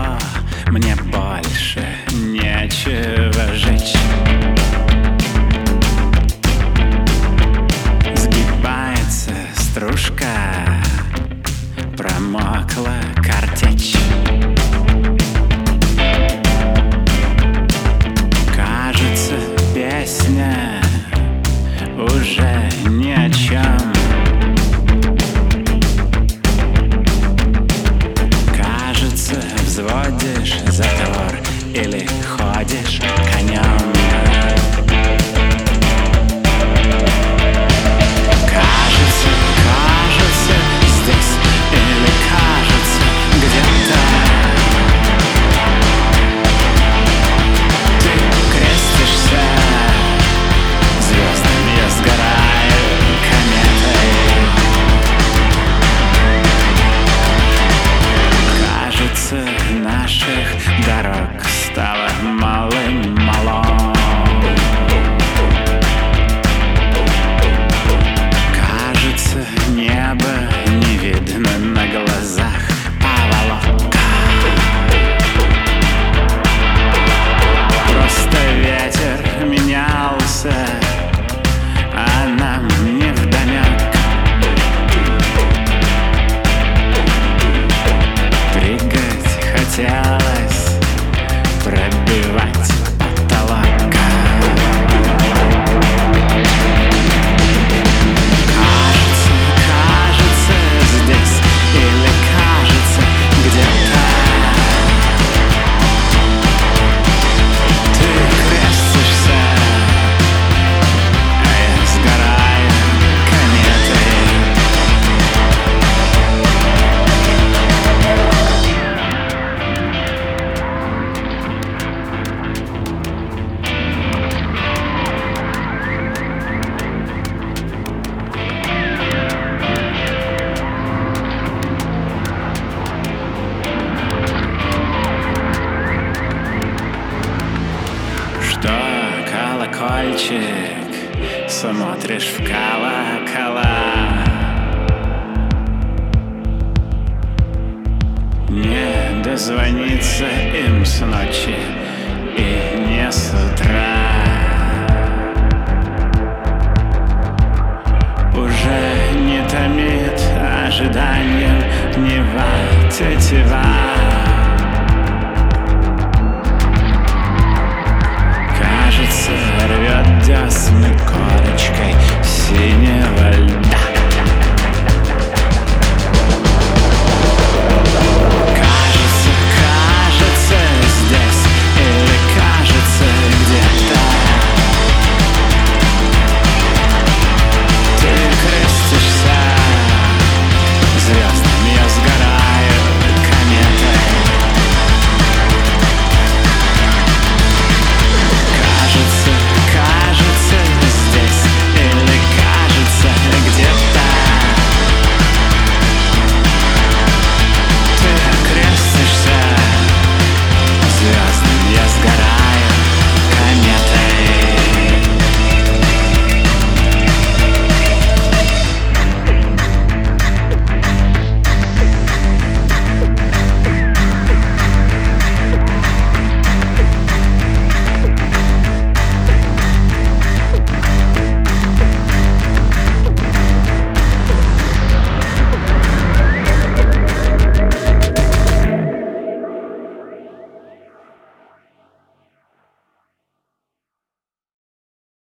мне больше нечего жечь. Сгибается стружка, промокла картечь. Кажется, песня уже ни о чем. Кажется, взводишь затвор или ходишь конем. Кажется, здесь или кажется где-то. Ты крестишься звездами, я сгораю кометой. Кажется, наших дорог стало малым-мало. Кажется, небо не видно на глазах поволока. Просто ветер менялся, а нам невдомек. Прыгать хотелось, пробивать потолок. Кажется, здесь или кажется где-то. Ты крестишься, а я сгораю кометой. Что, колокольчик, смотришь в колокола? Не дозвониться им с ночи и не с утра. Уже не томит ожиданием Нева тетива. Кажется, рвет десны корочкой